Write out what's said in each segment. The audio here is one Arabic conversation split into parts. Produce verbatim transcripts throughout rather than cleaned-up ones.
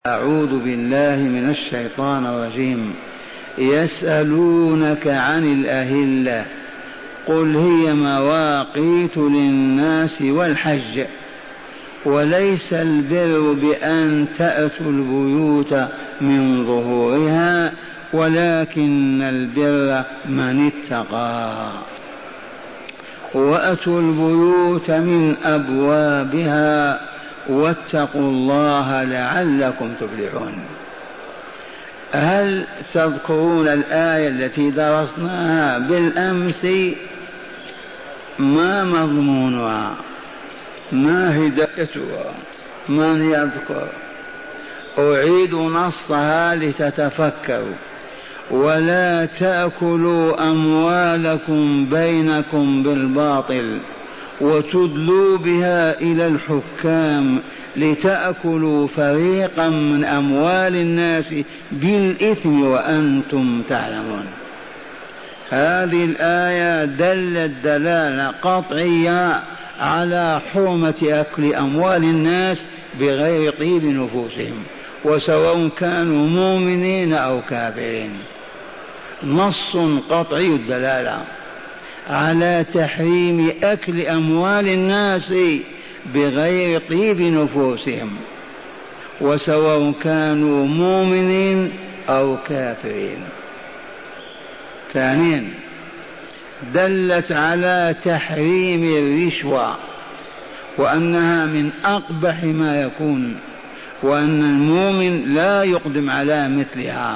أعوذ بالله من الشيطان الرجيم. يسألونك عن الأهلة قل هي مواقيت للناس والحج وليس البر بأن تأتوا البيوت من ظهورها ولكن البر من اتقى وأتوا البيوت من أبوابها واتقوا الله لعلكم تفلحون. هل تذكرون الآية التي درسناها بالأمس؟ ما مضمونها؟ ما هدايتها؟ من يذكر؟ أعيد نصها لتتفكروا. ولا تأكلوا أموالكم بينكم بالباطل وتدلوا بها إلى الحكام لتأكلوا فريقا من أموال الناس بالإثم وأنتم تعلمون. هذه الآية دلت دلالة قطعية على حرمة أكل أموال الناس بغير طيب نفوسهم وسواء كانوا مؤمنين أو كافرين. نص قطعي الدلالة على تحريم أكل أموال الناس بغير طيب نفوسهم وسواء كانوا مؤمنين أو كافرين. ثانيا دلت على تحريم الرشوة وأنها من أقبح ما يكون وأن المؤمن لا يقدم على مثلها.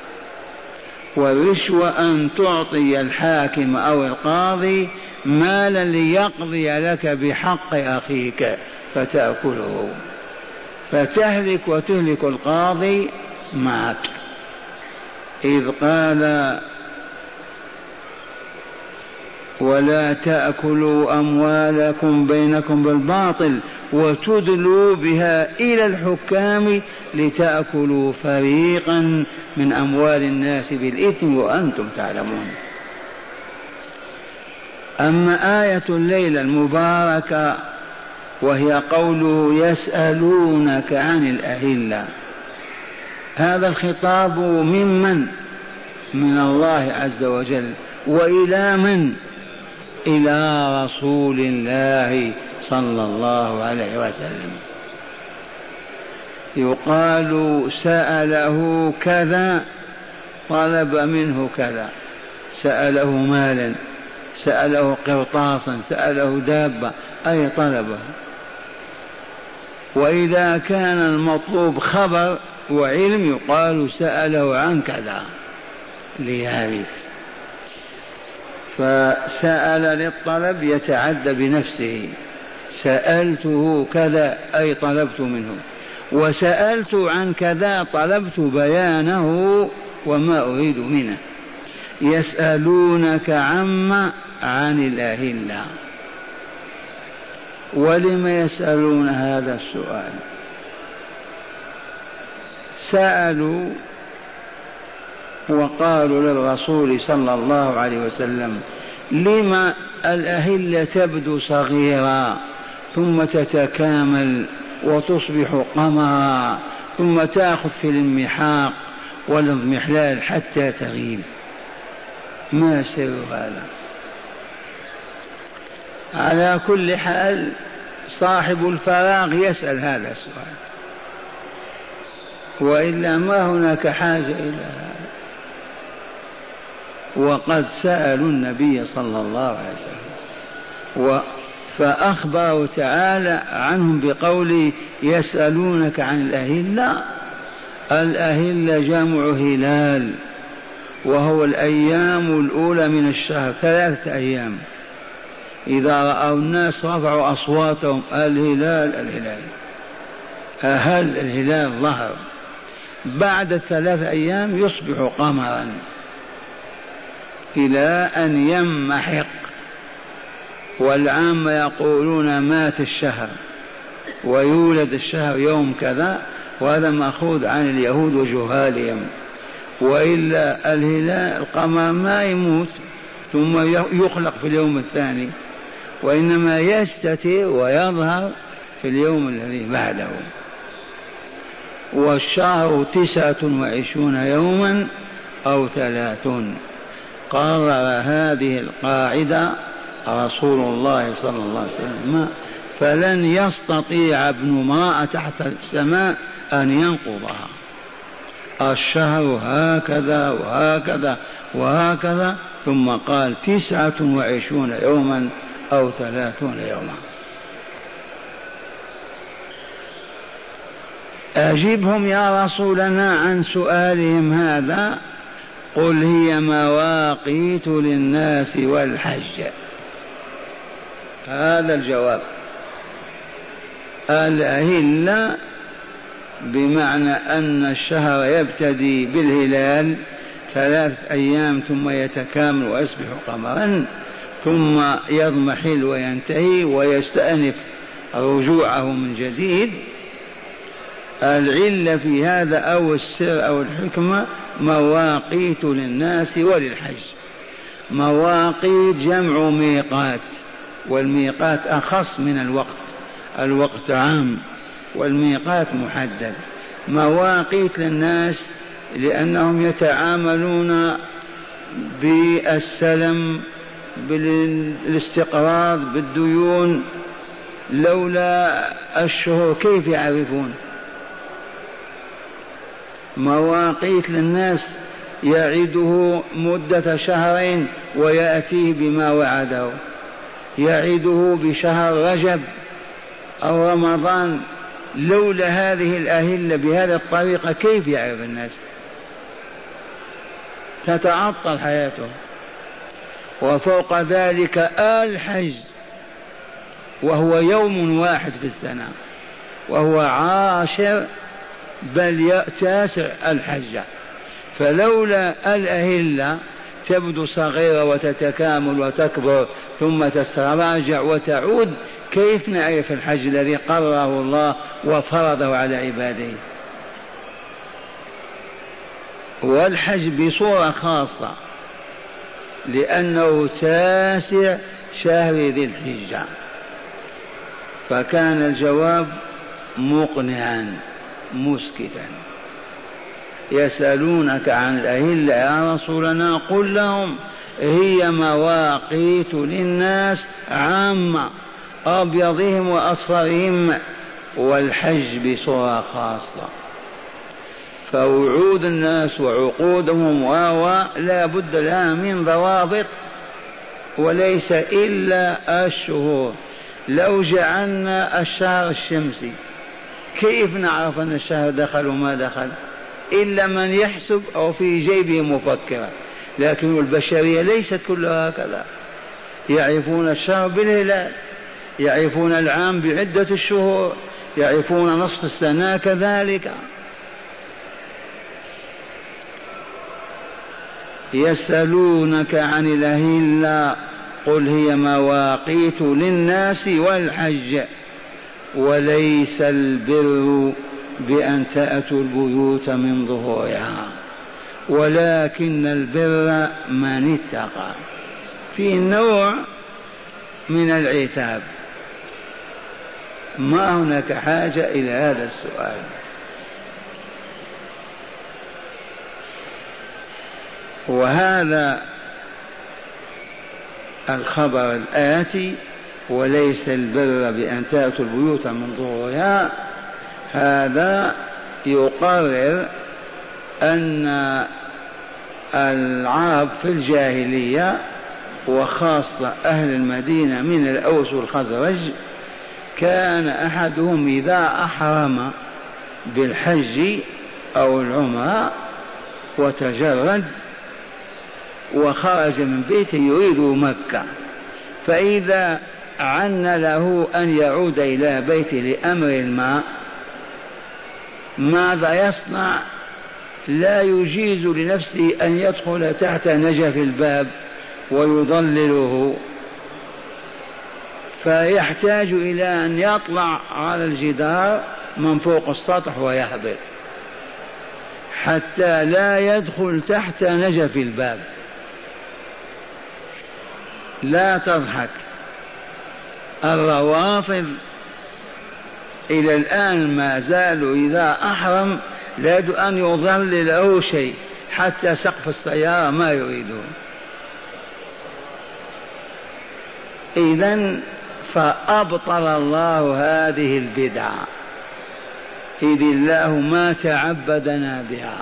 والرشوة أن تعطي الحاكم أو القاضي مالا ليقضي لك بحق أخيك فتأكله فتهلك وتهلك القاضي معك. إذ قال ولا تأكلوا أموالكم بينكم بالباطل وتدلوا بها إلى الحكام لتأكلوا فريقا من أموال الناس بالإثم وأنتم تعلمون. أما آية الليلة المباركة وهي قوله يسألونك عن الأهلة، هذا الخطاب ممن؟ من الله عز وجل. وإلى من؟ إلى رسول الله صلى الله عليه وسلم. يقال سأله كذا طلب منه كذا، سأله مالا، سأله قرطاسا، سأله دابة، أي طلبه. وإذا كان المطلوب خبر وعلم يقال سأله عن كذا ليعرف. فسأل للطلب يتعدى بنفسه، سألته كذا أي طلبت منه، وسألت عن كذا طلبت بيانه وما أريد منه. يسألونك عما عن الأهلة. ولم يسألون هذا السؤال؟ سألوا وقالوا للرسول صلى الله عليه وسلم لما الأهلة تبدو صغيرة ثم تتكامل وتصبح قمرا ثم تأخذ في المحاق والاضمحلال حتى تغيب؟ ما سر هذا؟ على كل حال صاحب الفراغ يسأل هذا السؤال، وإلا ما هناك حاجة إلى هذا. وقد سألوا النبي صلى الله عليه وسلم فأخبروا تعالى عنهم بقوله يسألونك عن الأهلة. الأهلة جمع هلال وهو الأيام الأولى من الشهر، ثلاثة أيام. إذا رأوا الناس رفعوا أصواتهم الهلال الهلال أهل الهلال ظهر. بعد الثلاث أيام يصبح قمرا إلى أن يمحق. والعامة يقولون مات الشهر ويولد الشهر يوم كذا، وهذا مأخوذ عن اليهود وجهالهم. وإلا الهلال القمر ما يموت ثم يخلق في اليوم الثاني، وإنما يستتر ويظهر في اليوم الذي بعده. والشهر تسعة وعشرون يوما أو ثلاثون. قرر هذه القاعدة رسول الله صلى الله عليه وسلم، فلن يستطيع ابن امرأة تحت السماء أن ينقضها. الشهر هكذا وهكذا وهكذا، ثم قال تسعة وعشرون يوما أو ثلاثون يوما. أجبهم يا رسولنا عن سؤالهم هذا. قل هي مواقيت للناس والحج. هذا الجواب. الأهلة بمعنى أن الشهر يبتدي بالهلال ثلاث أيام ثم يتكامل ويصبح قمرا، ثم يضمحل وينتهي ويستأنف رجوعه من جديد. العلة في هذا أو السر أو الحكمة مواقيت للناس وللحج. مواقيت جمع ميقات، والميقات أخص من الوقت، الوقت عام والميقات محدد. مواقيت للناس لأنهم يتعاملون بالسلم، بالاستقراض، بالديون. لولا الشهور كيف يعرفون؟ مواقيت للناس يعده مدة شهرين ويأتيه بما وعده، يعده بشهر رجب أو رمضان. لولا هذه الأهلة بهذه الطريقة كيف يعرف الناس؟ تتعطل حياته. وفوق ذلك الحج وهو يوم واحد في السنة، وهو عاشر بل تاسع الحجة. فلولا الأهلة تبدو صغيرة وتتكامل وتكبر ثم تتراجع وتعود، كيف نعرف الحج الذي قرره الله وفرضه على عباده؟ والحج بصورة خاصة لأنه تاسع شهر ذي الحجة. فكان الجواب مقنعا مسكتا. يسألونك عن الأهلة يا رسولنا، قل لهم هي مواقيت للناس عامة، أبيضهم وأصفرهم، والحج بصورة خاصة. فوعود الناس وعقودهم واو لا بد لها من ضوابط، وليس إلا الشهور. لو جعلنا الشهر الشمسي كيف نعرف أن الشهر دخل وما دخل؟ إلا من يحسب أو في جيبه مفكرة. لكن البشرية ليست كلها هكذا. يعرفون الشهر بالهلال، يعرفون العام بعدة الشهور، يعرفون نصف السنة كذلك. يسألونك عن الأهلة قل هي مواقيت للناس والحج وليس البر بأن تأتوا البيوت من ظهورها ولكن البر من اتقى. في نوع من العتاب. ما هناك حاجة إلى هذا السؤال. وهذا الخبر الآتي وليس البر بأن تأتوا البيوت من ظهورها، هذا يقرر أن العرب في الجاهلية وخاصة أهل المدينة من الأوس والخزرج كان أحدهم إذا أحرم بالحج أو العمرة وتجرد وخرج من بيته يريد مكة، فإذا عن له أن يعود إلى بيته لأمر الماء ماذا يصنع؟ لا يجيز لنفسه أن يدخل تحت نجف الباب ويضلله، فيحتاج إلى أن يطلع على الجدار من فوق السطح ويهبط حتى لا يدخل تحت نجف الباب. لا تضحك. الروافض إلى الآن ما زالوا إذا أحرم لا يجوز أن يظل له شيء، حتى سقف السيارة ما يريدون. إذن فأبطل الله هذه البدعة، إذ الله ما تعبدنا بها،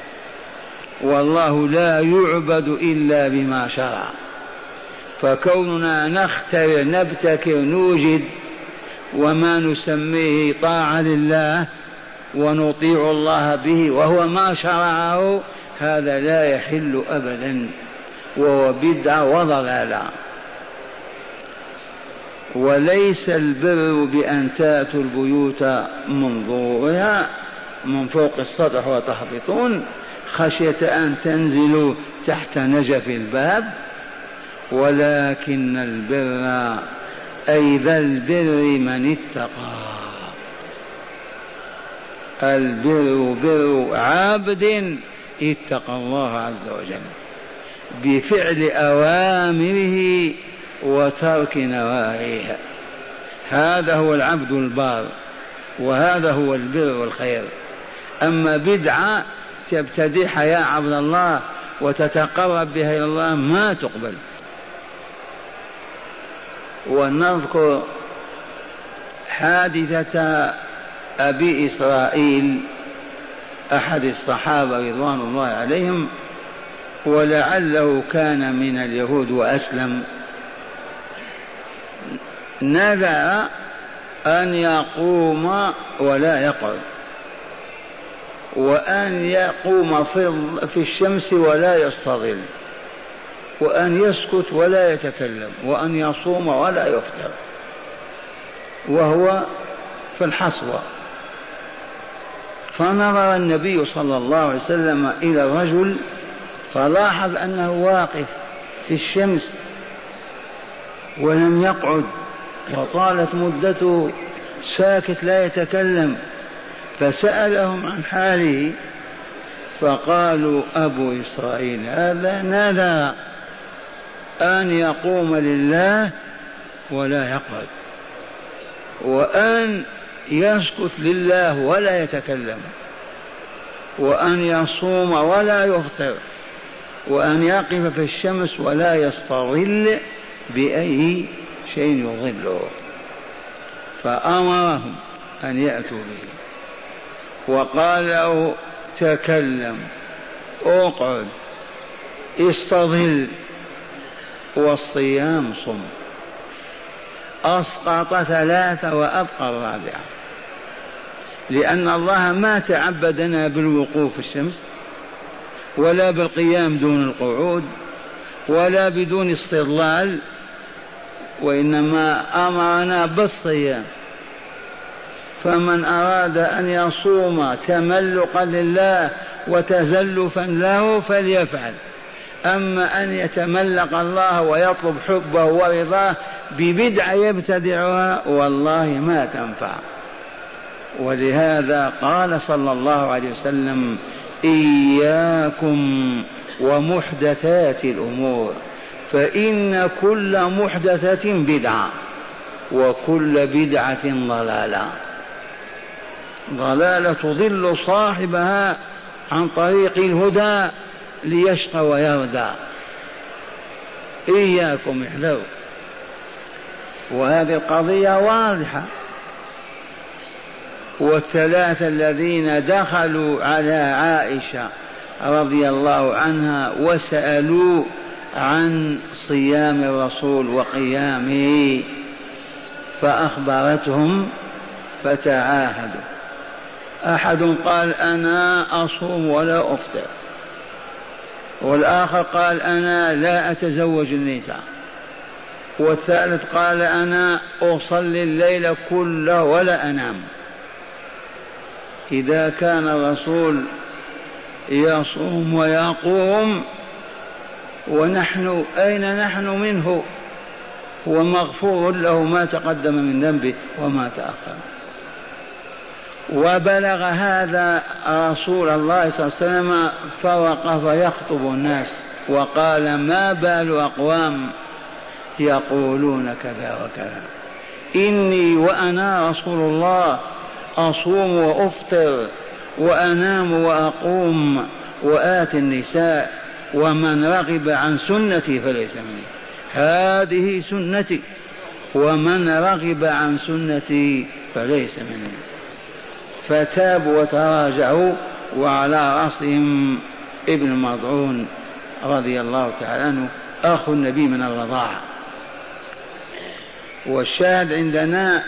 والله لا يعبد إلا بما شرع. فكوننا نخترع نبتكر نوجد وما نسميه طاعة لله ونطيع الله به وهو ما شرعه، هذا لا يحل أبدا، وهو بدعة وضلالة. وليس البر بأن تأتوا البيوت من ظهورها من فوق السطح وتهبطون خشية أن تنزلوا تحت نجف الباب، ولكن البر أي ذا البر من اتقى. البر بر عابد اتقى الله عز وجل بفعل أوامره وترك نواهيه، هذا هو العبد البار، وهذا هو البر والخير. أما بدعة تبتدعها يا عبد الله وتتقرب بها إلى الله ما تقبل. ونذكر حادثة أبي إسرائيل أحد الصحابة رضوان الله عليهم، ولعله كان من اليهود وأسلم. نذر أن يقوم ولا يقعد، وأن يقوم في الشمس ولا يستظل، وأن يسكت ولا يتكلم، وأن يصوم ولا يفطر، وهو في الحصوة. فنظر النبي صلى الله عليه وسلم إلى الرجل فلاحظ أنه واقف في الشمس ولم يقعد، وطالت مدته ساكت لا يتكلم، فسألهم عن حاله فقالوا أبو إسرائيل هذا نذر أن يقوم لله ولا يقعد، وأن يسكت لله ولا يتكلم، وأن يصوم ولا يفطر، وأن يقف في الشمس ولا يستظل بأي شيء يظله. فأمرهم أن يأتوا به وقال له تكلم، اقعد، استظل، والصيام صم. أسقط ثلاثة وأبقى الرابعة، لأن الله ما تعبدنا بالوقوف في الشمس ولا بالقيام دون القعود ولا بدون استظلال، وإنما أمرنا بالصيام. فمن أراد أن يصوم تملقا لله وتزلفا له فليفعل، أما أن يتملق الله ويطلب حبه ورضاه ببدعة يبتدعها والله ما تنفع. ولهذا قال صلى الله عليه وسلم إياكم ومحدثات الأمور، فإن كل محدثة بدعة وكل بدعة ضلالة، ضلالة تضل صاحبها عن طريق الهدى ليشقى ويردى. إياكم احذروا. وهذه القضية واضحة. والثلاثة الذين دخلوا على عائشة رضي الله عنها وسألوا عن صيام الرسول وقيامه فأخبرتهم فتعاهدوا. أحد قال أنا أصوم ولا أفطر، والآخر قال أنا لا أتزوج النساء، والثالث قال أنا أصلي الليل كله ولا أنام. إذا كان الرسول يصوم ويقوم ونحن أين نحن منه؟ هو مغفور له ما تقدم من ذنبه وما تأخر. وبلغ هذا رسول الله صلى الله عليه وسلم فوقف يخطب الناس وقال ما بال أقوام يقولون كذا وكذا. إني وأنا رسول الله أصوم وأفطر وأنام وأقوم وآتي النساء، ومن رغب عن سنتي فليس مني. هذه سنتي، ومن رغب عن سنتي فليس مني. فتابوا وتراجعوا، وعلى رأسهم ابن مضعون رضي الله تعالى عنه أخو النبي من الرضاعة. والشاهد عندنا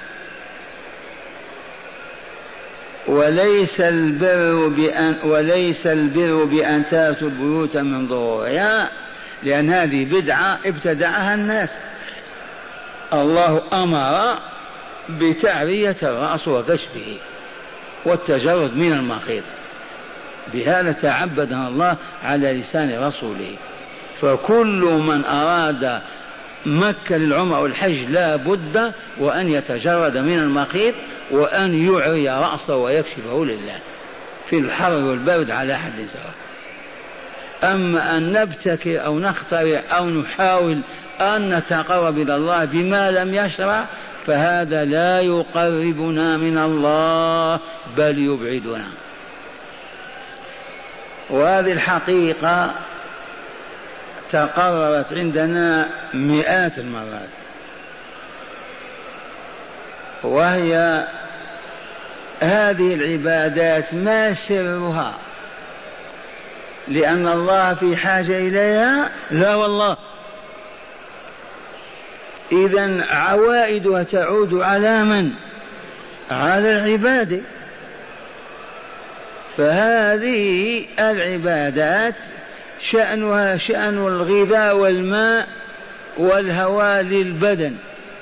وليس البر بأن وليس البر بأن تأتوا البيوت من ظهورها، لأن هذه بدعة ابتدعها الناس. الله أمر بتعرية الرأس وكشفه والتجرد من المخيط، بهذا تعبدنا الله على لسان رسوله. فكل من أراد مكة للعمرة والحج لا بد وأن يتجرد من المخيط وأن يعري رأسه ويكشفه لله في الحر والبرد على حد سواء. أما أن نبتكر أو نخترع أو نحاول أن نتقرب إلى الله بما لم يشرع فهذا لا يقربنا من الله بل يبعدنا. وهذه الحقيقة تقررت عندنا مئات المرات، وهي هذه العبادات ما سرها؟ لأن الله في حاجة إليها؟ لا والله. إذن عوائدها تعود على من؟ على العباد. فهذه العبادات شأنها شأن الغذاء والماء والهواء للبدن.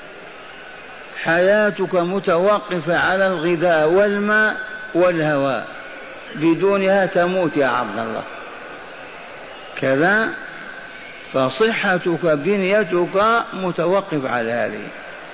حياتك متوقفة على الغذاء والماء والهواء، بدونها تموت يا عبد الله. كذا فصحتك بنيتك متوقف على هذه.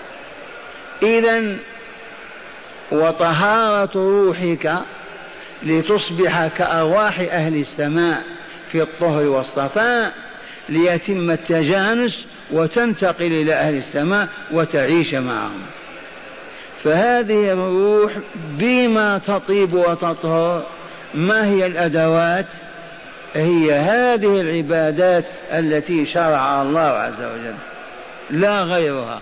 إذن وطهارة روحك لتصبح كأرواح أهل السماء في الطهر والصفاء ليتم التجانس وتنتقل إلى أهل السماء وتعيش معهم. فهذه الروح بما تطيب وتطهر. ما هي الأدوات؟ هي هذه العبادات التي شرع الله عز وجل لا غيرها.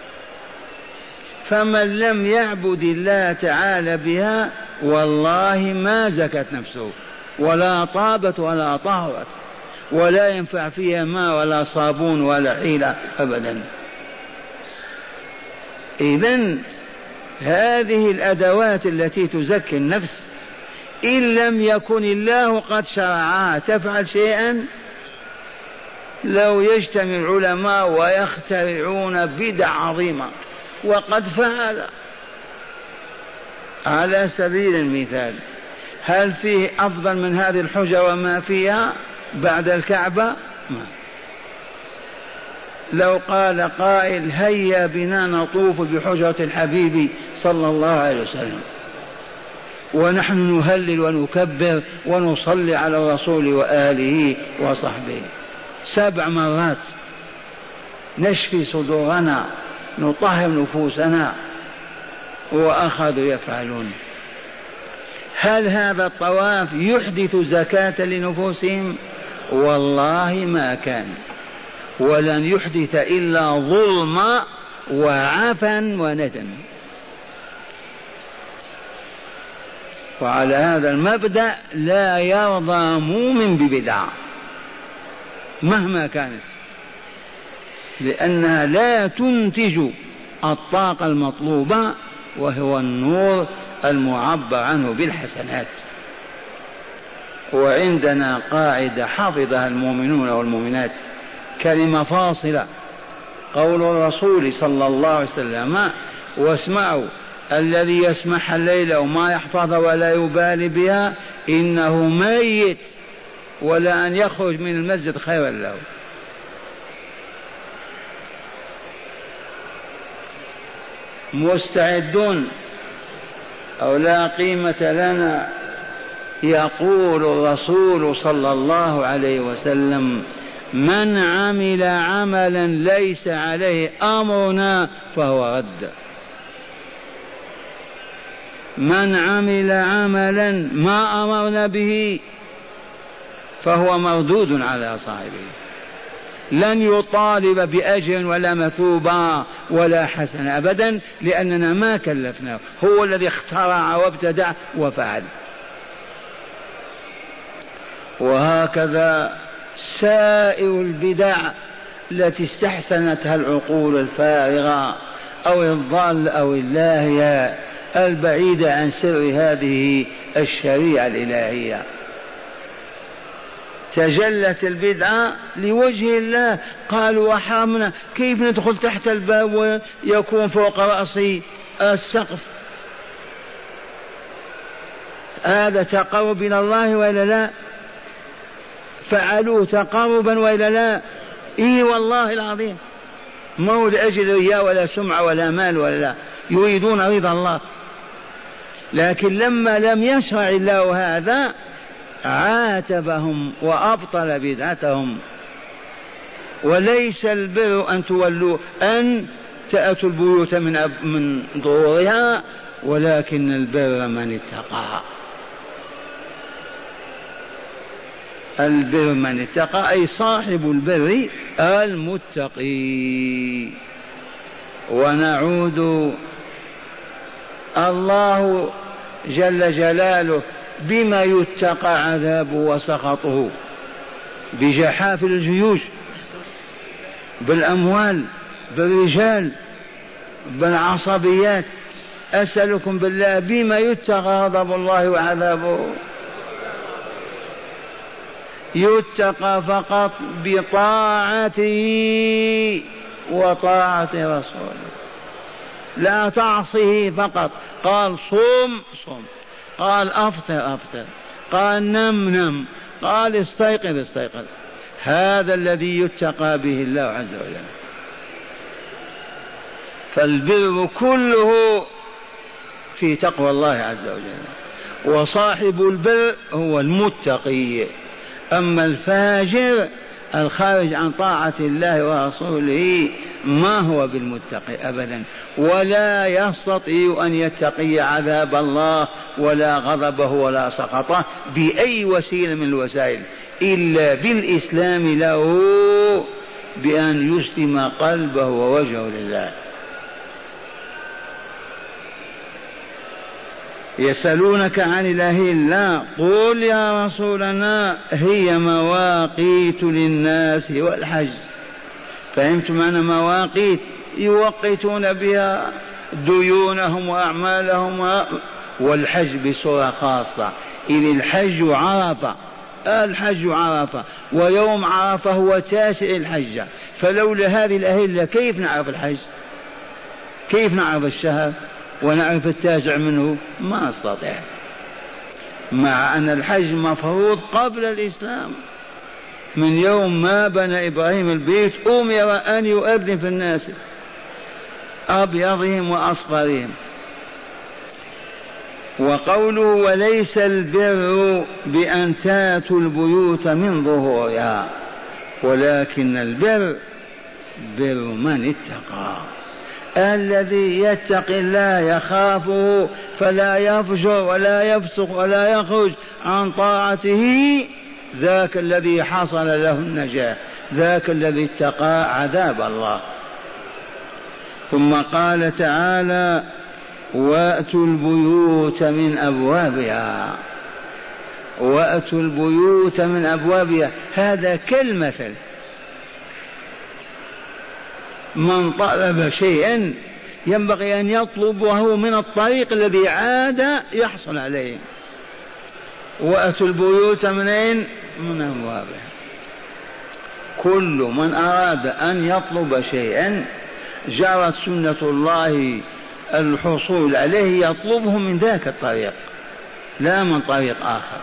فمن لم يعبد الله تعالى بها والله ما زكت نفسه ولا طابت ولا طهرت، ولا ينفع فيها ماء ولا صابون ولا حيلة أبدا. إذن هذه الأدوات التي تزكي النفس إن لم يكن الله قد شرعها تفعل شيئا. لو يجتمع العلماء ويخترعون بدع عظيمة وقد فعل. على سبيل المثال، هل فيه أفضل من هذه الحجة وما فيها بعد الكعبة؟ ما. لو قال قائل هيا بنا نطوف بحجرة الحبيب صلى الله عليه وسلم ونحن نهلل ونكبر ونصلي على الرسول وآله وصحبه سبع مرات، نشفي صدورنا نطهر نفوسنا، وأخذوا يفعلون. هل هذا الطواف يحدث زكاة لنفوسهم؟ والله ما كان، ولن يحدث إلا ظلما وعفا ونتن. وعلى هذا المبدأ لا يرضى مؤمن ببدعة مهما كانت، لأنها لا تنتج الطاقة المطلوبة وهو النور المعبر عنه بالحسنات. وعندنا قاعدة حفظها المؤمنون والمؤمنات، كلمة فاصلة، قول الرسول صلى الله عليه وسلم: واسمعوا الذي يسمح الليل وما يحفظ ولا يبالي بها إنه ميت، ولا أن يخرج من المسجد خيرا له. مستعدون أو لا قيمة لنا؟ يقول الرسول صلى الله عليه وسلم: من عمل عملا ليس عليه أمرنا فهو رد. من عمل عملا ما أمرنا به فهو مردود على صاحبه، لن يطالب بأجر ولا مثوبة ولا حسن أبدا، لأننا ما كلفناه، هو الذي اخترع وابتدع وفعل. وهكذا سائر البدع التي استحسنتها العقول الفارغة أو الضال أو اللاهية البعيدة عن سر هذه الشريعة الإلهية. تجلت البدعة لوجه الله، قالوا وحرمنا، كيف ندخل تحت الباب ويكون فوق رأسي السقف؟ هذا تقرب إلى الله وإلا لا؟ فعلوه تقربا وإلا لا؟ إيه والله العظيم، ما هو لأجل رياء ولا سمعة ولا مال ولا لا، يريدون رضا الله. لكن لما لم يشرع الله هذا عاتبهم وأبطل بدعتهم. وليس البر أن تولوا أن تأتوا البيوت من أب من ظهورها، ولكن البر من اتقى. البر من اتقى أي صاحب البر المتقي. ونعود الله جل جلاله بما يتقى عذابه وسخطه، بجحافل الجيوش، بالأموال، بالرجال، بالعصبيات. أسألكم بالله بما يتقى غضب الله وعذابه؟ يتقى فقط بطاعته وطاعة رسوله، لا تعصه فقط. قال صوم صوم، قال أفطر أفطر، قال نم نم، قال استيقظ استيقظ. هذا الذي يتقى به الله عز وجل. فالبر كله في تقوى الله عز وجل، وصاحب البر هو المتقي. أما الفاجر الخارج عن طاعة الله ورسوله ما هو بالمتقي أبدا، ولا يستطيع أن يتقي عذاب الله ولا غضبه ولا سخطه بأي وسيلة من الوسائل إلا بالإسلام له، بأن يسلم قلبه ووجهه لله. يسألونك عن الأهلة، قل يا رسولنا هي مواقيت للناس والحج. فهمت معنى مواقيت؟ يوقتون بها ديونهم وأعمالهم، والحج بصورة خاصة. إذ الحج عرفة، الحج عرفة، ويوم عرفة هو تاسع الحجة. فلولا هذه الأهلة كيف نعرف الحج؟ كيف نعرف الشهر ونعرف التاسع منه؟ ما نستطيع، مع أن الحج مفروض قبل الإسلام. من يوم ما بنى إبراهيم البيت أمر أن يؤذن في الناس أبيضهم وأصفرهم. وقوله وليس البر بأن تاتوا البيوت من ظهورها، ولكن البر بر من اتقى. الذي يتقي الله يخافه فلا يفجر ولا يفسق ولا يخرج عن طاعته، ذاك الذي حصل له النجاة، ذاك الذي اتقى عذاب الله. ثم قال تعالى وأتوا البيوت من أبوابها، وأتوا البيوت من أبوابها. هذا كالمثل، من طلب شيئا ينبغي أن يطلبه من الطريق الذي عاد يحصل عليه. وأتوا البيوت منين؟ من أبوابها. كل من أراد أن يطلب شيئا جرت سنة الله الحصول عليه يطلبه من ذاك الطريق لا من طريق آخر.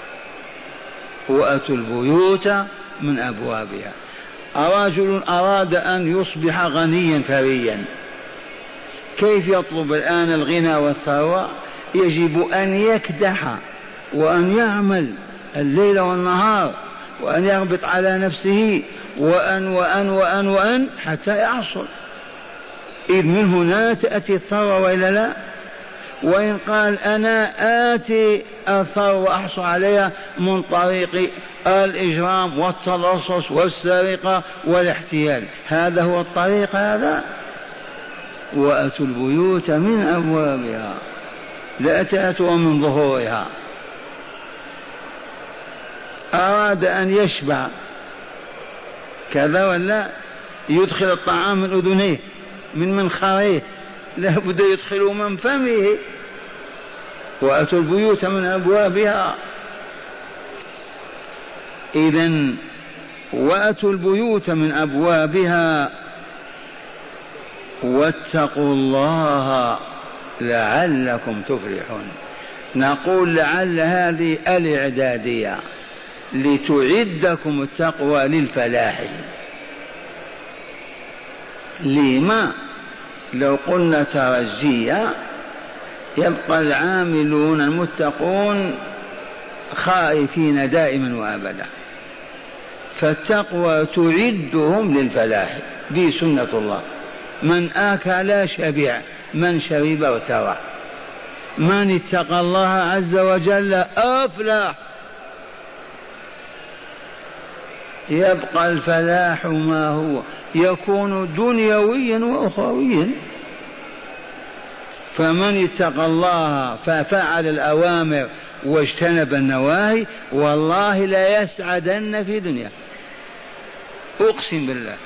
وأتوا البيوت من أبوابها. رجل أراد أن يصبح غنيا ثريا، كيف يطلب الآن الغنى والثروة؟ يجب أن يكدح وأن يعمل الليل والنهار وأن يغبط على نفسه وأن وأن وأن وأن حتى يحصل. إذ من هنا تأتي الثروة وإلا لا؟ وإن قال أنا آتي الثروة وأحصل عليها من طريق الإجرام والتلصص والسرقة والاحتيال، هذا هو الطريق هذا. وأتوا البيوت من أبوابها لا تأتوا من ظهورها. أراد أن يشبع كذا ولا يدخل الطعام من أذنيه من منخريه، لا بد يدخل من فمه. وأتوا البيوت من أبوابها. إذن وأتوا البيوت من أبوابها واتقوا الله لعلكم تفلحون. نقول لعل هذه الإعدادية لتعدكم التقوى للفلاح. لما؟ لو قلنا ترجية يبقى العاملون المتقون خائفين دائما وأبدا، فالتقوى تعدهم للفلاح. دي سنة الله، من آكل شبع، من شرب ارتوى، من اتقى الله عز وجل أفلح. يبقى الفلاح ما هو؟ يكون دنيويا وأخرويا. فمن اتقى الله ففعل الأوامر واجتنب النواهي والله لا يسعدن في دنيا، أقسم بالله.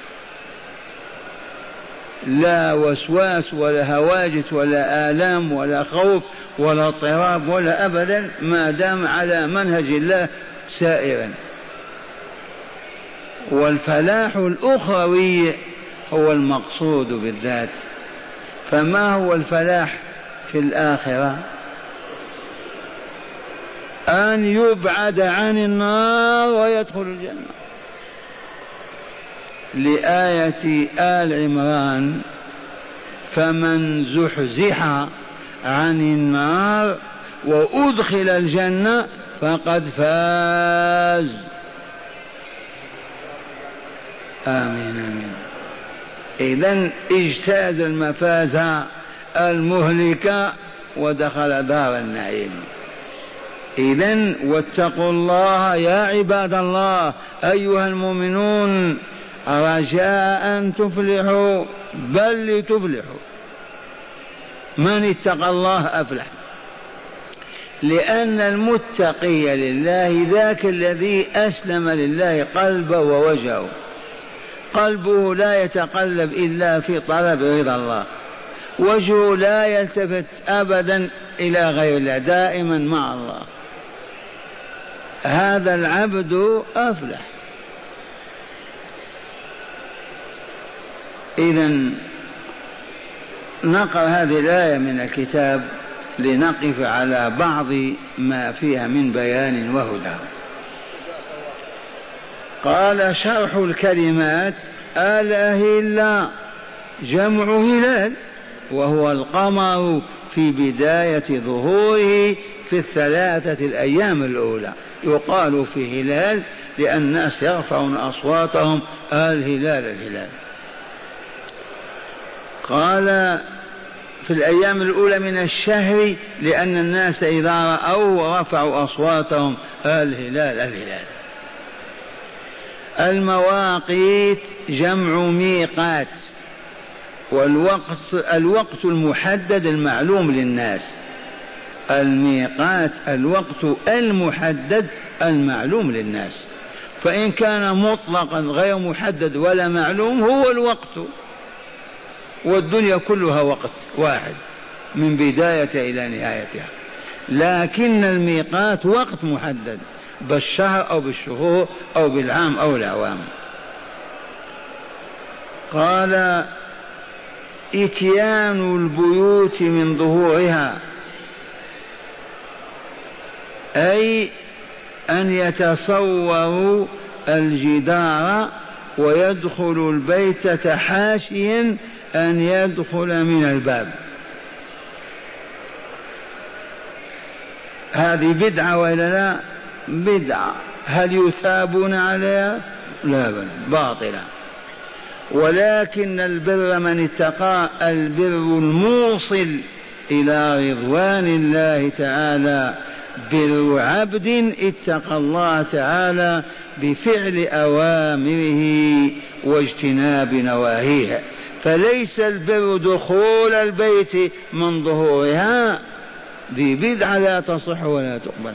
لا وسواس ولا هواجس ولا آلام ولا خوف ولا اضطراب ولا أبدا، ما دام على منهج الله سائرا. والفلاح الأخروي هو المقصود بالذات. فما هو الفلاح في الآخرة؟ أن يبعد عن النار ويدخل الجنة. لآية آل عمران فمن زحزح عن النار وأدخل الجنة فقد فاز. آمين آمين. إذن اجتاز المفازة المهلكة ودخل دار النعيم. إذن واتقوا الله يا عباد الله أيها المؤمنون رجاء أن تفلحوا، بل لتفلحوا. من اتقى الله أفلح، لأن المتقي لله ذاك الذي أسلم لله قلبه ووجهه، قلبه لا يتقلب إلا في طلب رضا الله، وجهه لا يلتفت أبدا إلى غير الله، دائما مع الله. هذا العبد أفلح. إذن نقرأ هذه الآية من الكتاب لنقف على بعض ما فيها من بيان وهدى. قال شرح الكلمات: الأهلة جمع هلال، وهو القمر في بداية ظهوره في الثلاثة الأيام الأولى. يقال في هلال لأن الناس يرفعون أصواتهم الهلال الهلال. قال في الأيام الأولى من الشهر لأن الناس إذا رأوا رفعوا أصواتهم الهلال الهلال. المواقيت جمع ميقات، والوقت الوقت المحدد المعلوم للناس. الميقات الوقت المحدد المعلوم للناس، فإن كان مطلقا غير محدد ولا معلوم هو الوقت، والدنيا كلها وقت واحد من بداية إلى نهايتها. لكن الميقات وقت محدد بالشهر أو بالشهور أو بالعام أو الأعوام. قال إتيان البيوت من ظهورها، أي أن يتصوروا الجدار ويدخل البيت حاشيا أن يدخل من الباب. هذه بدعة وإلا لا؟ بدعة. هل يثابون عليها؟ لا بل باطلة. ولكن البر من اتقى، البر الموصل إلى رضوان الله تعالى، بر عبد اتقى الله تعالى بفعل أوامره واجتناب نواهيه. فليس البر دخول البيت من ظهورها، ذي بدعة لا تصح ولا تقبل.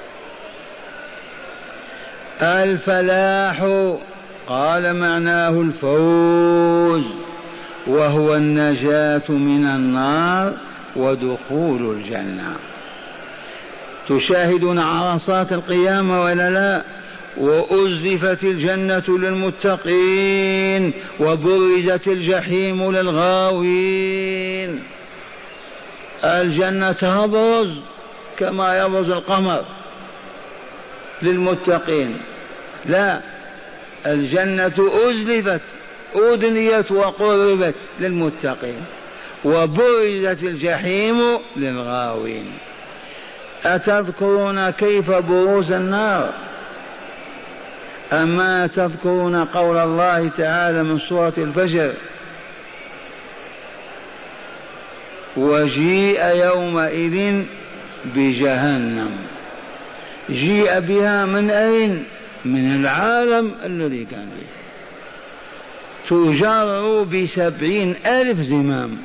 الفلاح قال معناه الفوز، وهو النجاة من النار ودخول الجنة. تشاهدون عرصات القيامة ولا لا؟ وأزلفت الجنة للمتقين وبرزت الجحيم للغاوين. الجنة تبرز كما يبرز القمر للمتقين، لا، الجنة أزلفت أدنيت وقربت للمتقين، وبرزت الجحيم للغاوين. أتذكرون كيف بروز النار؟ أما تذكرون قول الله تعالى من سورة الفجر: وجيء يومئذ بجهنم. جيء بها من أين؟ من العالم الذي كان فيه. تجر بسبعين ألف زمام،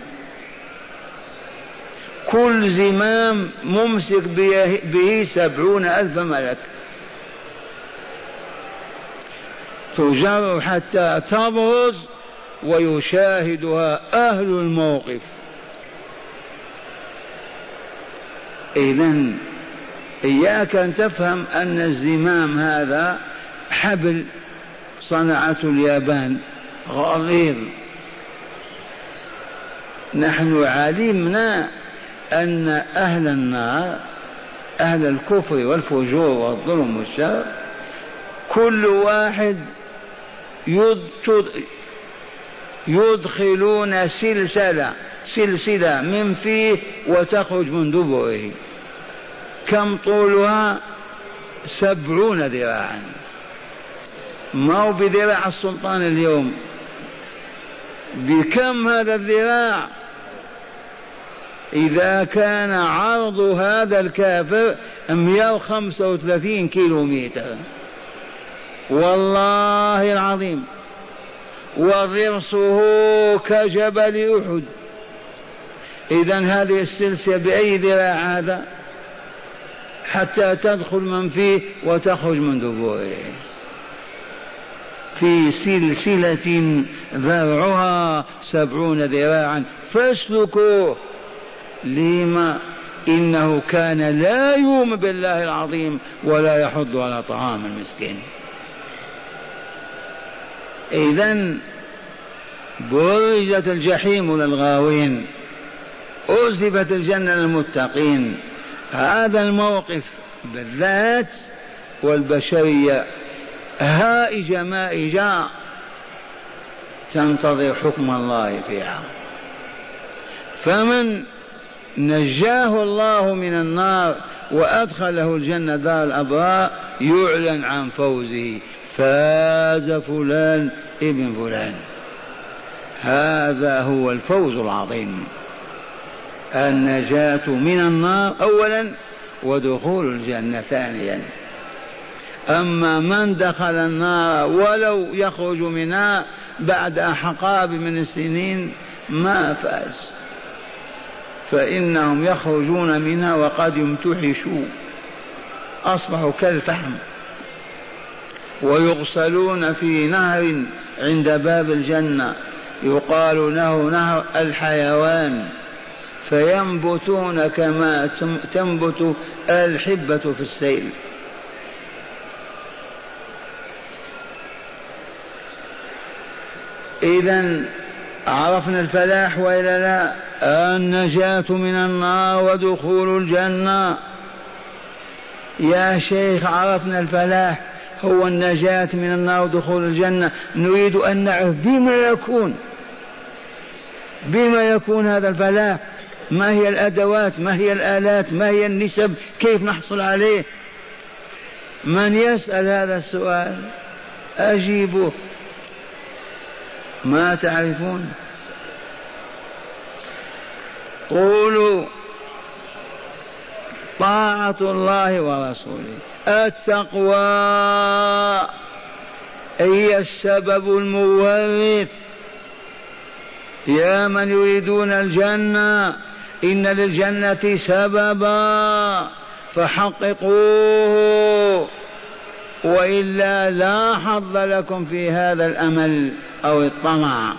كل زمام ممسك به سبعون ألف ملك، تجر حتى تبرز ويشاهدها أهل الموقف. إذن إياك أن تفهم أن الزمام هذا حبل صنعته اليابان غليظ. نحن علمنا أن أهل النار، أهل الكفر والفجور والظلم والشر، كل واحد يدخلون سلسلة سلسلة من فيه وتخرج من دبره. كم طولها؟ سبعون ذراعا. ما هو بذراع السلطان اليوم، بكم هذا الذراع؟ إذا كان عرض هذا الكافر مئة وخمسة وثلاثين كيلو متر والله العظيم، وضرسه كجبل أحد. إذن هذه السلسلة بأي ذراع هذا حتى تدخل من فيه وتخرج من دبره؟ في سلسلة ذرعها سبعون ذراعا فاسلكوه. لما؟ إنه كان لا يؤمن بالله العظيم ولا يحض على طعام المسكين. إذن برزت الجحيم للغاوين، أزلفت الجنة للمتقين. هذا الموقف بالذات والبشرية هائجة مائجة تنتظر حكم الله فيها. فمن نجاه الله من النار وأدخله الجنة دار الأبرار يعلن عن فوزه: فاز فلان ابن فلان. هذا هو الفوز العظيم، النجاة من النار أولا ودخول الجنة ثانيا. أما من دخل النار ولو يخرج منها بعد أحقاب من السنين ما فاز، فإنهم يخرجون منها وقد يمتحشوا، أصبحوا كالفحم، ويغسلون في نهر عند باب الجنة يقال له نهر الحيوان، فينبتون كما تنبت الحبة في السيل. إذن عرفنا الفلاح وإلا لا؟ النجاة من النار ودخول الجنة. يا شيخ عرفنا الفلاح هو النجاة من النار ودخول الجنة، نريد أن نعرف بما يكون بما يكون هذا الفلاح، ما هي الأدوات، ما هي الآلات، ما هي النسب، كيف نحصل عليه؟ من يسأل هذا السؤال؟ أجيبوه. ما تعرفون؟ قولوا طاعة الله ورسوله. التقوى هي السبب المورث. يا من يريدون الجنة إن للجنة سببا فحققوه، وإلا لا حظ لكم في هذا الأمل أو الطمع.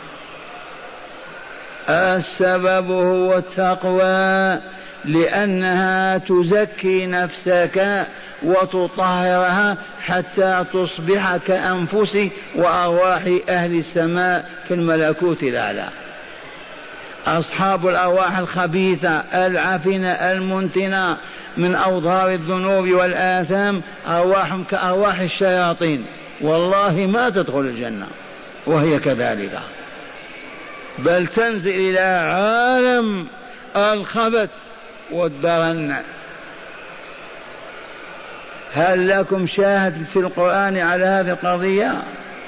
السبب هو التقوى، لأنها تزكي نفسك وتطهرها حتى تصبح كأنفس وأرواح أهل السماء في الملكوت الأعلى. أصحاب الأرواح الخبيثة العفنة المنتنة من أوضار الذنوب والآثام أرواحهم كأرواح الشياطين، والله ما تدخل الجنة وهي كذلك، بل تنزل إلى عالم الخبث والدرن. هل لكم شاهد في القرآن على هذه القضية؟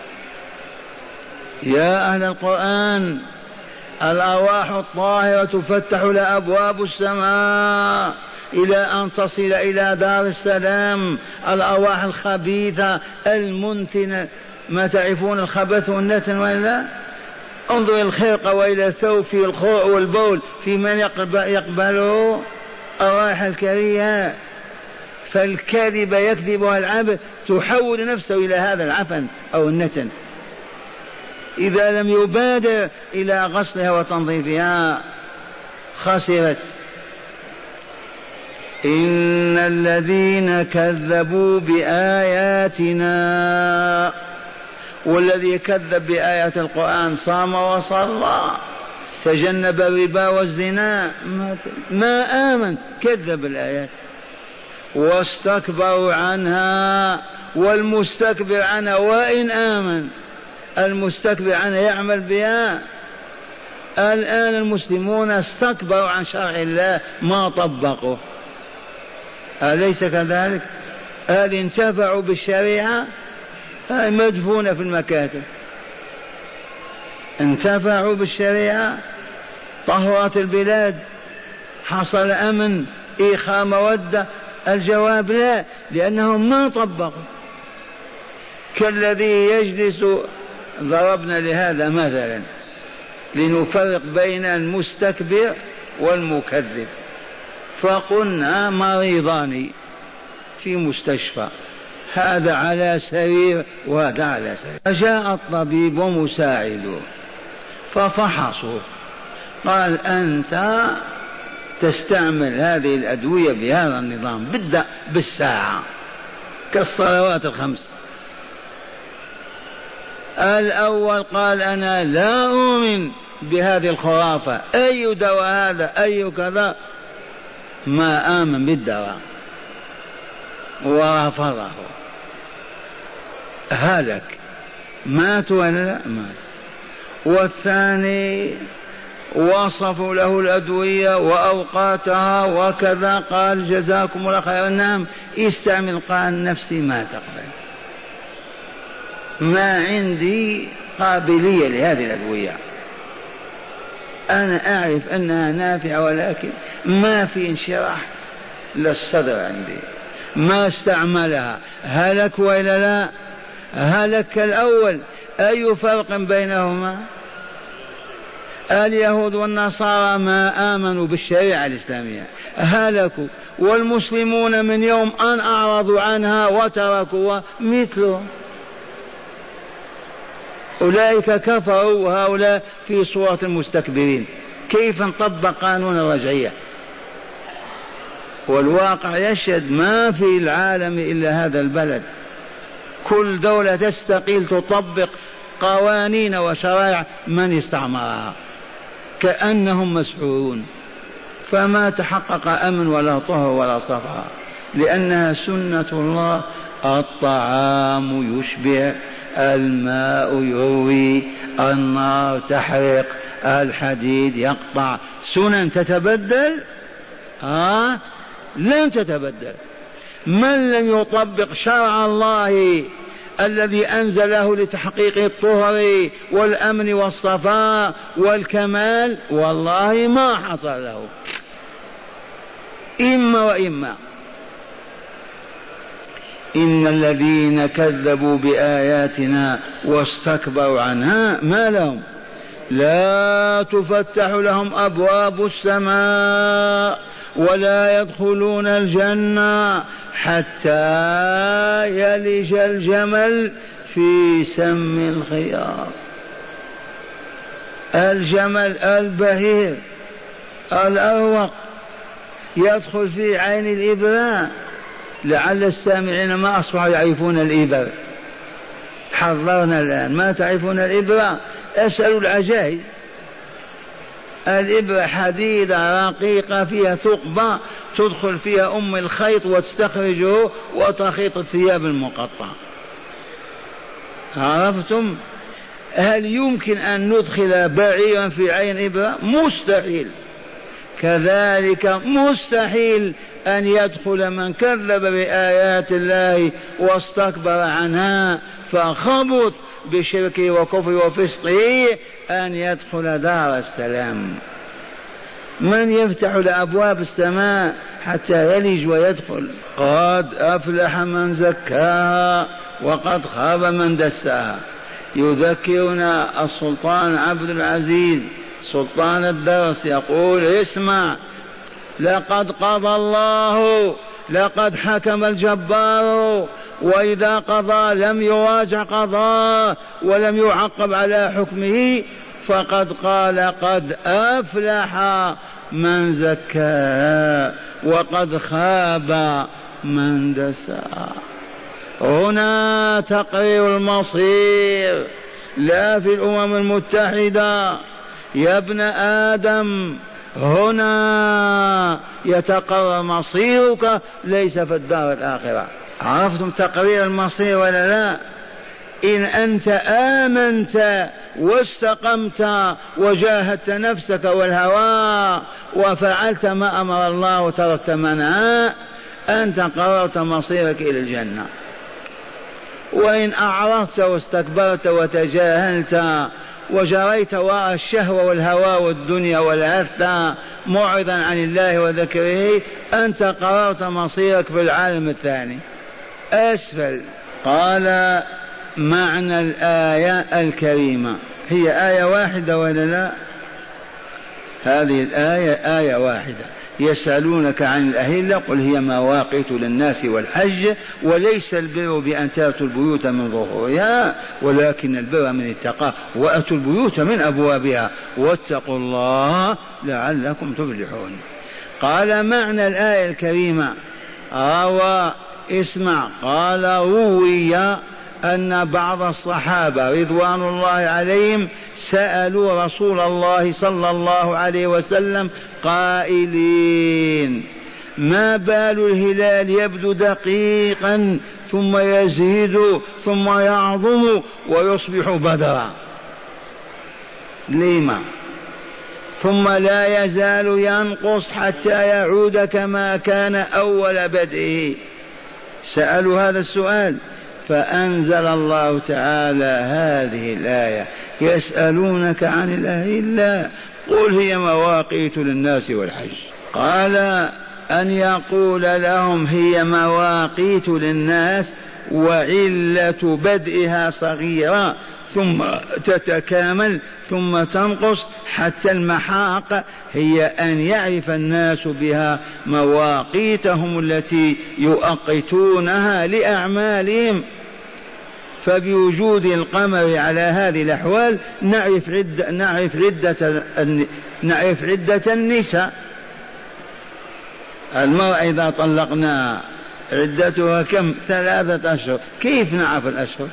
يا أهل القرآن، الأرواح الطاهرة تفتح لها أبواب السماء إلى أن تصل إلى دار السلام. الأرواح الخبيثة المنتنة، ما تعرفون الخبث والنتن وإلا؟ انظر الخرقة وإلى الثوب في الخوع والبول، في من يقبله؟ الرائحة الكريهة. فالكذب يكذبها العبد تحول نفسه إلى هذا العفن أو النتن إذا لم يبادر إلى غسلها وتنظيفها خسرت. إن الذين كذبوا بآياتنا، والذي كذب بآيات القرآن صام وصلى تجنب الربا والزنا ما آمن، كذب الآيات واستكبروا عنها. والمستكبر عنها وإن آمن، المستكبر عنها يعمل بها. الآن المسلمون استكبروا عن شرع الله ما طبقوا، أليس كذلك؟ هل انتفعوا بالشريعة؟ هاي مدفونة في المكاتب. انتفعوا بالشريعة؟ طهرت البلاد؟ حصل أمن؟ إخاء مودة؟ الجواب لا، لأنهم ما طبقوا. كالذي يجلس، ضربنا لهذا مثلا لنفرق بين المستكبر والمكذب، فقلنا مريضان في مستشفى، هذا على سرير وهذا على سرير. فجاء الطبيب ومساعده ففحصوا، قال أنت تستعمل هذه الأدوية بهذا النظام، بدأ بالساعة كالصلوات الخمس. الأول قال أنا لا أؤمن بهذه الخرافة، أي دواء هذا، أي كذا، ما آمن بالدواء ورفضه، هلك، مات ولا لا؟ مات. والثاني وصفوا له الأدوية وأوقاتها وكذا، قال جزاكم الله خيرا، نعم استعمل، قال نفسي ما تقبل، ما عندي قابلية لهذه الأدوية، أنا أعرف أنها نافعة ولكن ما في انشراح للصدر عندي، ما استعملها. هلك وإلا لا؟ هلك الأول. أي فرق بينهما؟ اليهود والنصارى ما آمنوا بالشريعة الإسلامية هلكوا، والمسلمون من يوم أن أعرضوا عنها وتركوا مثلهم، أولئك كفروا وهؤلاء في صورة المستكبرين. كيف نطبق قانون الرجعية؟ والواقع يشهد ما في العالم إلا هذا البلد، كل دولة تستقيل تطبق قوانين وشرائع من استعمرها كأنهم مسحورون، فما تحقق أمن ولا طهر ولا صفاء، لأنها سنة الله. الطعام يشبع، الماء يروي، النار تحرق، الحديد يقطع، سنن تتبدل؟ آه لن تتبدل. من لم يطبق شرع الله الذي أنزله لتحقيق الطهر والأمن والصفاء والكمال والله ما حصل له، إما وإما. إن الذين كذبوا بآياتنا واستكبروا عنها ما لهم، لا تفتح لهم أبواب السماء ولا يدخلون الجنة حتى يلج الجمل في سم الخياط. الجمل البهير الأروق يدخل في عين الإبرة. لعل السامعين ما أصبحوا يعرفون الإبر، حضرنا الآن ما تعرفون الإبرة، اسألوا العجائز. الإبرة حديدة رقيقة فيها ثقبة تدخل فيها أم الخيط وتستخرجه وتخيط الثياب المقطعة. عرفتم؟ هل يمكن أن ندخل بعيرا في عين إبرة؟ مستحيل. كذلك مستحيل أن يدخل من كذب بآيات الله واستكبر عنها فخبث بشركه وكفره وفسقه أن يدخل دار السلام. من يفتح لأبواب السماء حتى يلج ويدخل؟ قد أفلح من زكاها وقد خاب من دساها. يذكرنا السلطان عبد العزيز سلطان الدرس يقول: اسمع، لقد قضى الله، لقد حكم الجبار، وإذا قضى لم يراجع قضاء ولم يعقب على حكمه، فقد قال: قد أفلح من زكاها وقد خاب من دساها. هنا تقرير المصير، لا في الأمم المتحدة. يا ابن آدم هنا يتقرر مصيرك، ليس في الدار الآخرة. عرفتم تقرير المصير ولا لا؟ إن أنت آمنت واستقمت وجاهدت نفسك والهوى وفعلت ما أمر الله وتركت ما نهى، أنت قررت مصيرك إلى الجنة. وإن أعرضت واستكبرت وتجاهلت وجريت وراء الشهوة والهوى والدنيا والعثة معرضا عن الله وذكره، أنت قررت مصيرك في العالم الثاني أسفل. قال: معنى الآية الكريمة هي آية واحدة ولا لا؟ هذه الآية آية واحدة. يسألونك عن الأهلة قل هي مواقيت للناس والحج وليس البر بأن تأتوا البيوت من ظهورها ولكن البر من اتقى وأتوا البيوت من أبوابها واتقوا الله لعلكم تفلحون. قال: معنى الآية الكريمة روى اسمع قال روي أن بعض الصحابة رضوان الله عليهم سألوا رسول الله صلى الله عليه وسلم قائلين: ما بال الهلال يبدو دقيقا ثم يزيد ثم يعظم ويصبح بدرا؟ لما؟ ثم لا يزال ينقص حتى يعود كما كان أول بدئه. سألوا هذا السؤال فأنزل الله تعالى هذه الآية: يسألونك عن الأهلة قل هي مواقيت للناس والحج. قال: أن يقول لهم هي مواقيت للناس وعلة بدئها صغيرة ثم تتكامل ثم تنقص حتى المحاق هي أن يعرف الناس بها مواقيتهم التي يؤقتونها لأعمالهم. فبوجود القمر على هذه الأحوال نعرف عدة نعرف عدة نعرف عدة النساء. المرأة إذا طلقنا عدتها كم؟ ثلاثة أشهر. كيف نعرف الأشهر؟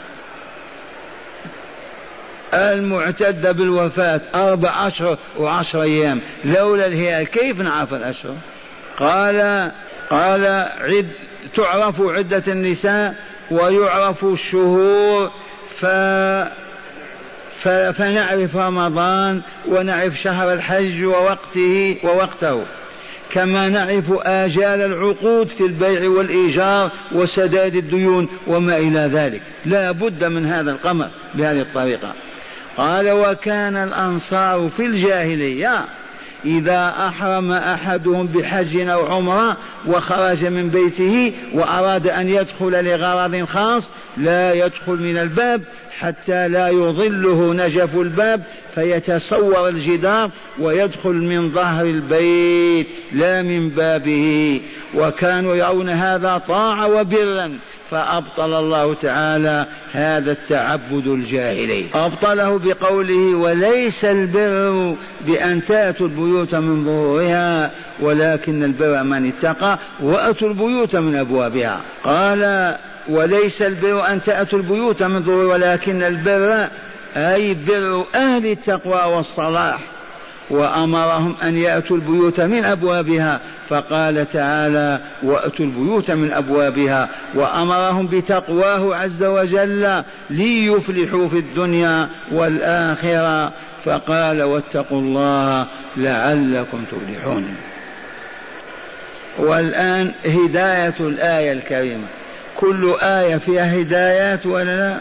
المعتدة بالوفاة أربع أشهر وعشر أيام. لولا الهلال كيف نعرف الأشهر؟ قال قال عد تعرف عدة النساء ويعرف الشهور ف... ف... فنعرف رمضان ونعرف شهر الحج ووقته ووقته. كما نعرف آجال العقود في البيع والإيجار وسداد الديون وما إلى ذلك، لا بد من هذا القمر بهذه الطريقة. قال وكان الأنصار في الجاهلية إذا أحرم أحدهم بحج أو عمرة وخرج من بيته وأراد أن يدخل لغرض خاص لا يدخل من الباب حتى لا يظله نجف الباب فيتصور الجدار ويدخل من ظهر البيت لا من بابه، وكانوا يرون هذا طاعة وبرا، فأبطل الله تعالى هذا التعبد الجاهلي، أبطله بقوله وليس البر بأن تأتوا البيوت من ظهورها ولكن البر من اتقى وأتوا البيوت من أبوابها. قال وليس البر أن تأتوا البيوت من ظهورها ولكن البر أي بر أهل التقوى والصلاح، وأمرهم أن يأتوا البيوت من أبوابها، فقال تعالى وأتوا البيوت من أبوابها، وأمرهم بتقواه عز وجل ليفلحوا في الدنيا والآخرة، فقال واتقوا الله لعلكم تفلحون. والآن هداية الآية الكريمة، كل آية فيها هدايات ولا لا؟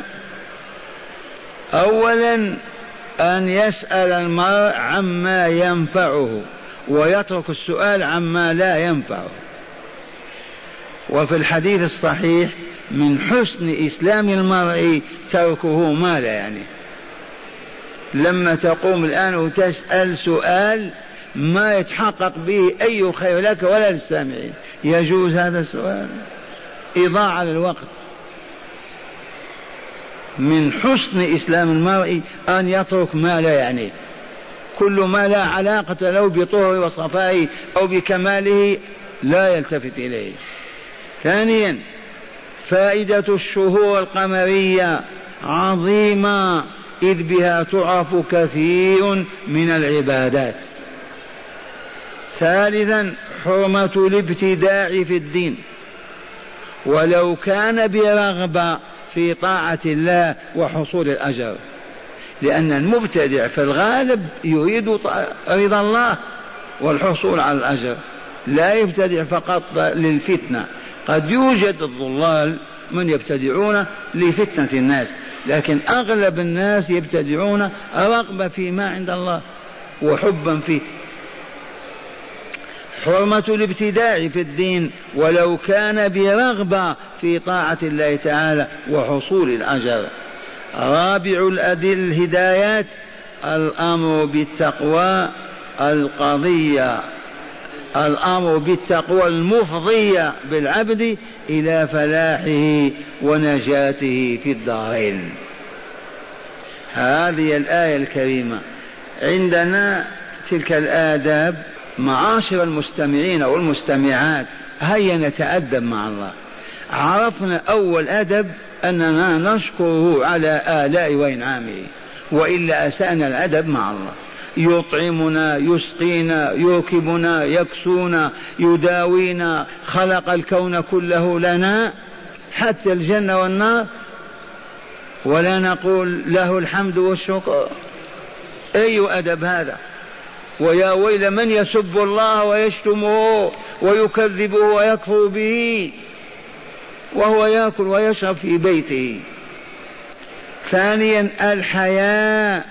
أولا أن يسأل المرء عما ينفعه ويترك السؤال عما لا ينفعه. وفي الحديث الصحيح من حسن إسلام المرء تركه ما لا يعني. لما تقوم الآن وتسأل سؤال ما يتحقق به أي خير لك ولا للسامعين، يجوز هذا السؤال؟ إضاعة للوقت. من حسن إسلام المرء أن يترك ما لا يعنيه، كل ما لا علاقة له بطهره وصفائه أو بكماله لا يلتفت إليه. ثانيا فائدة الشهور القمرية عظيمة، إذ بها تعرف كثير من العبادات. ثالثا حرمة الابتداع في الدين ولو كان برغبة في طاعة الله وحصول الأجر، لأن المبتدع في الغالب يريد رضا الله والحصول على الأجر، لا يبتدع فقط للفتنة. قد يوجد الضلال من يبتدعون لفتنة الناس، لكن أغلب الناس يبتدعون رغبة فيما عند الله وحبا فيه. حرمة الابتداع في الدين ولو كان برغبة في طاعة الله تعالى وحصول الأجر. رابع الأدل الهدايات الأمر بالتقوى القضية، الأمر بالتقوى المفضية بالعبد إلى فلاحه ونجاته في الدارين. هذه الآية الكريمة. عندنا تلك الآداب معاشر المستمعين والمستمعات، هيا نتأدب مع الله. عرفنا أول أدب أننا نشكره على آلاء وإنعامه، وإلا أسأنا الأدب مع الله. يطعمنا يسقينا يركبنا يكسونا يداوينا، خلق الكون كله لنا حتى الجنة والنار، ولا نقول له الحمد والشكر؟ أي أدب هذا؟ ويا ويل من يسب الله ويشتمه ويكذبه ويكفر به وهو يأكل ويشرب في بيته. ثانيا الحياء،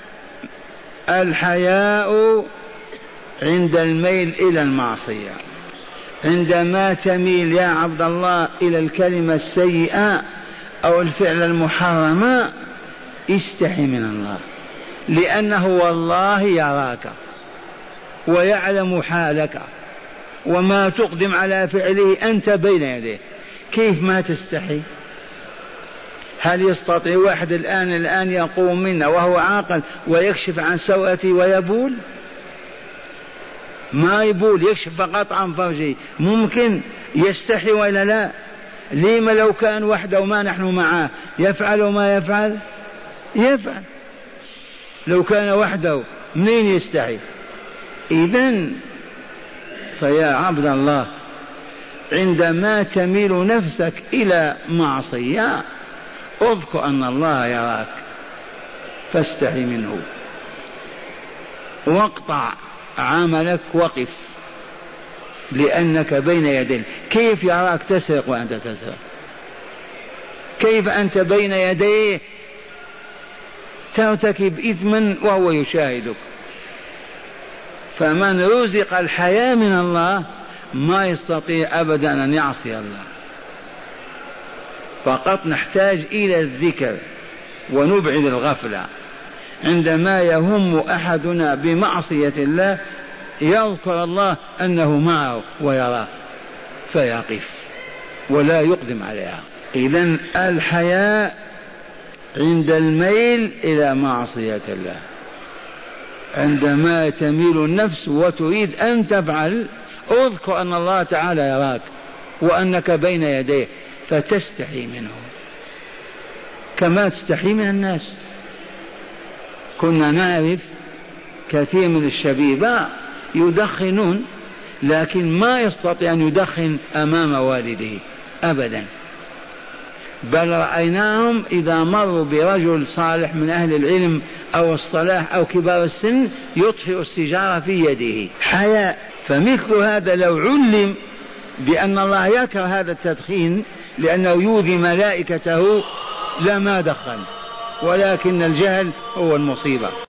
الحياء عند الميل إلى المعصية، عندما تميل يا عبد الله إلى الكلمة السيئة أو الفعل المحرم استحي من الله، لأنه والله يراك ويعلم حالك وما تقدم على فعله أنت بين يديه، كيف ما تستحي؟ هل يستطيع واحد الآن الآن يقوم منا وهو عاقل ويكشف عن سوءته ويبول؟ ما يبول، يكشف فقط عن فرجه. ممكن يستحي ولا لا؟ لما لو كان وحده وما نحن معه يفعل ما يفعل؟ يفعل. لو كان وحده منين يستحي؟ إذن فيا عبد الله عندما تميل نفسك إلى معصية اذكر أن الله يراك فاستحي منه، واقطع عملك، وقف لأنك بين يديه. كيف يراك تسرق وأنت تسرق؟ كيف أنت بين يديه ترتكب إثما وهو يشاهدك؟ فمن رزق الحياة من الله ما يستطيع أبدا أن يعصي الله. فقط نحتاج إلى الذكر ونبعد الغفلة. عندما يهم أحدنا بمعصية الله يذكر الله أنه معه ويراه فيقف ولا يقدم عليها. إذن الحياء عند الميل إلى معصية الله، عندما تميل النفس وتريد أن تفعل اذكر أن الله تعالى يراك وأنك بين يديه فتستحي منه كما تستحي من الناس. كنا نعرف كثير من الشبيبة يدخنون لكن ما يستطيع أن يدخن أمام والده أبدا، بل رأيناهم إذا مروا برجل صالح من أهل العلم أو الصلاح أو كبار السن يطفئ السيجارة في يده حياء. فمثل هذا لو علم بأن الله يكره هذا التدخين لأنه يؤذي ملائكته لما دخن، ولكن الجهل هو المصيبة.